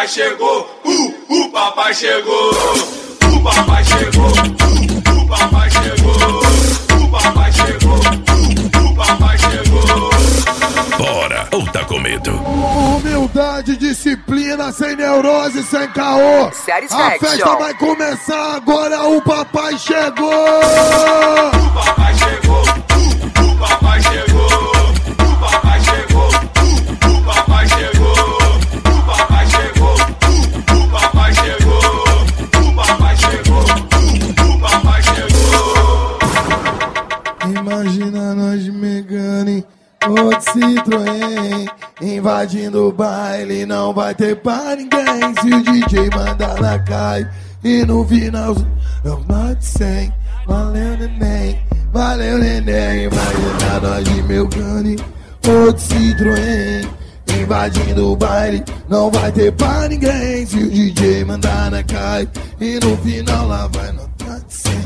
papai chegou, o papai chegou, o papai chegou, o papai chegou, o papai chegou, o papai chegou. Bora, ou tá com medo? Humildade, disciplina, sem neurose, sem caô. A festa vai começar agora, o papai chegou. O papai chegou, o papai chegou, o papai chegou, o papai chegou, o papai chegou, o papai chegou, o papai chegou, o papai chegou. Imagina nós Megane, outro Citroën, invadindo o baile, não vai ter pra ninguém. Se o DJ mandar na cai e no final eu mate 100. Valeu neném, valeu neném. Imagina nós de Megane, outro Citroën, invadindo o baile, não vai ter pra ninguém. Se o DJ mandar na cai e no final lá vai no mate 100.